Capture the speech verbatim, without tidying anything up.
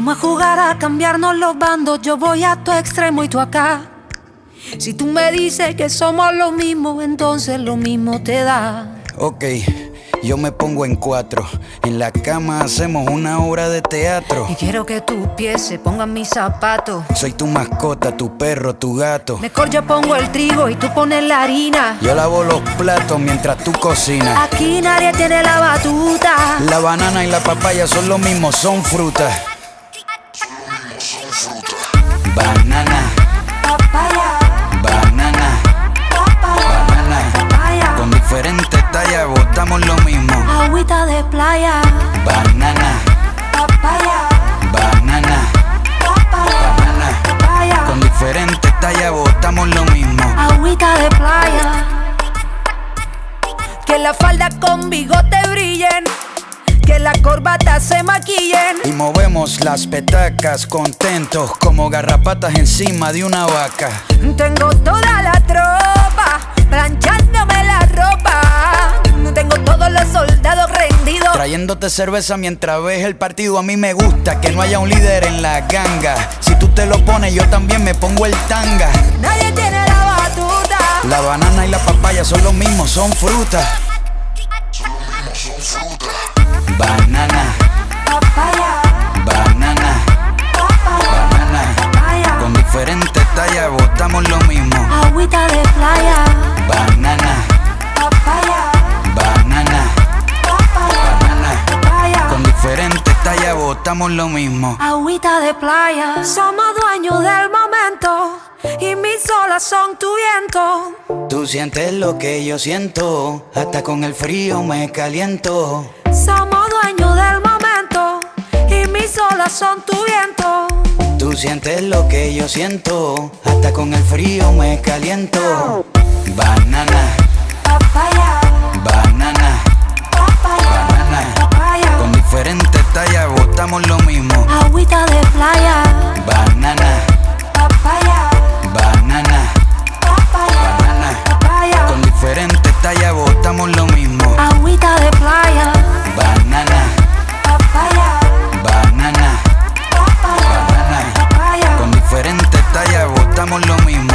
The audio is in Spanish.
Vamos a jugar a cambiarnos los bandos. Yo voy a tu extremo y tú acá. Si tú me dices que somos lo mismo, entonces lo mismo te da. Ok, yo me pongo en cuatro. En la cama hacemos una obra de teatro. Y quiero que tus pies se pongan mis zapatos. Soy tu mascota, tu perro, tu gato. Mejor yo pongo el trigo y tú pones la harina. Yo lavo los platos mientras tú cocinas. Aquí nadie tiene la batuta. La banana y la papaya son lo mismo, son frutas. Banana, Papaya, banana, papaya, banana. papaya. Con diferentes tallas botamos lo mismo. Agüita de playa. Banana, Papaya, banana, papaya, banana. papaya. Con diferentes tallas botamos lo mismo. Agüita de playa. Que la falda con bigote brillen. Que la corbata se maquillen. Y movemos las petacas contentos como garrapatas encima de una vaca. Tengo toda la tropa planchándome la ropa. Tengo todos los soldados rendidos. Trayéndote cerveza mientras ves el partido. A mí me gusta que no haya un líder en la ganga. Si tú te lo pones yo también me pongo el tanga. Nadie tiene la batuta. La banana y la papaya son lo mismo, son frutas. Banana, Papaya, banana, papaya, banana. papaya. Con diferentes tallas botamos lo mismo. Agüita de playa. Banana, Papaya, banana, papaya, banana. papaya. Con diferentes tallas botamos lo mismo. Agüita de playa. Somos dueños del momento y mis olas son tu viento. Tú sientes lo que yo siento, hasta con el frío me caliento. Somos dueños del momento y mis olas son tu viento. Tú sientes lo que yo siento, hasta con el frío me caliento. Banana, Papaya, banana, papaya, banana. papaya. Con diferentes tallas botamos lo mismo. Agüita de playa. Banana, Papaya, banana, papaya, banana. papaya. Con diferentes tallas botamos lo mismo. Agüita de playa. Banana, Papaya, banana, papaya, banana. papaya. Con diferentes tallas botamos lo mismo.